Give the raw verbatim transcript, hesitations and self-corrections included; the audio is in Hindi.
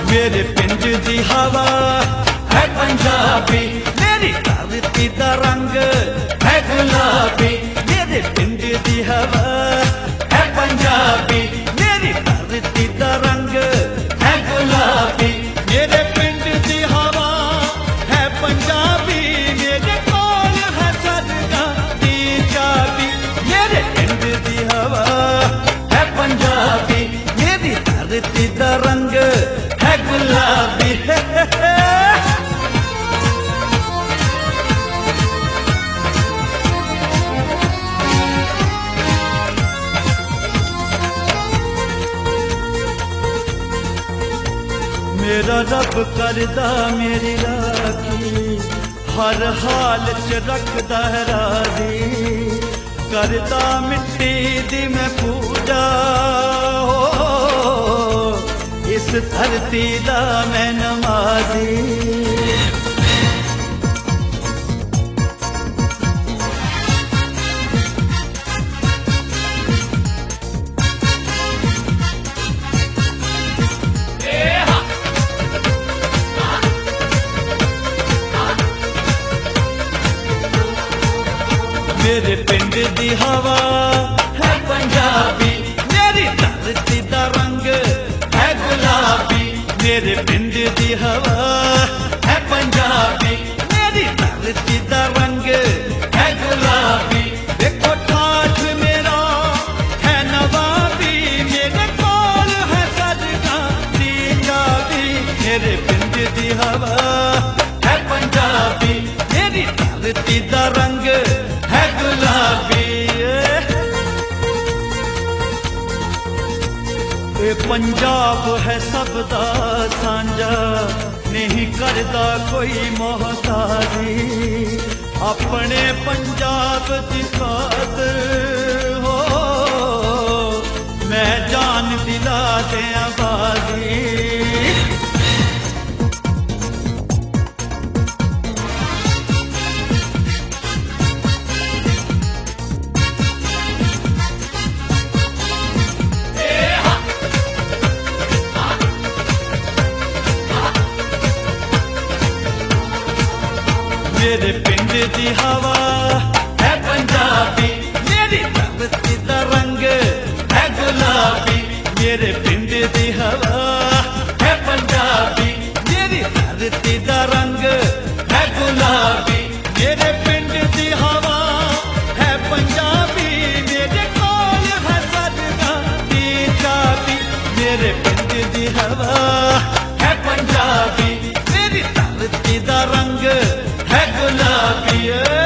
मेरे पिंड दी हवा है पंजाबी, मेरी धरती दा रंग है गुलाबी। मेरे पिंड दी हवा है पंजाबी, मेरी धरती दा रंग है गुलाबी। मेरे पिंड दी हवा है पंजाबी, मेरे कोल है सदका दी चाबी। मेरे पिंड दी हवा है पंजाबी, मेरी धरती दा रंग है गुलाबी। मेरा रब करदा मेरी राखी, हर हाल च रखदा है राजी। करदा मिट्टी दी मैं पूजा, हो इस धरती दा मैं नमाजी। मेरे पिंड दी हवा है पंजाबी, मेरी धरती दा रंग है गुलाबी। मेरे पिंड दी हवा है पंजाबी, मेरी धरती दा रंग है गुलाबी। देखो ठाठ मेरा है नवाबी, मेरे कोल है सदका दी चाबी। मेरे पिंड दी हवा है पंजाबी, मेरी धरती दा रंग है गुलाबी। ये पंजाब है सबदा सांझा, नहीं करदा कोई मोहताजी। अपने पंजाब दी खातर हो मैं जान दिला दिया बाजी। मेरे पिंड दी हवा है पंजाबी, मेरी धरती दा रंग है गुलाबी। मेरे पिंड दी हवा है पंजाबी, मेरी धरती दा रंग है गुलाबी। मेरे पिंड दी हवा है पंजाबी, मेरे कोल है सदका दी चाबी। मेरे पिंड दी हवा है पंजाबी, मेरी धरती दा रंग है गुलाबी।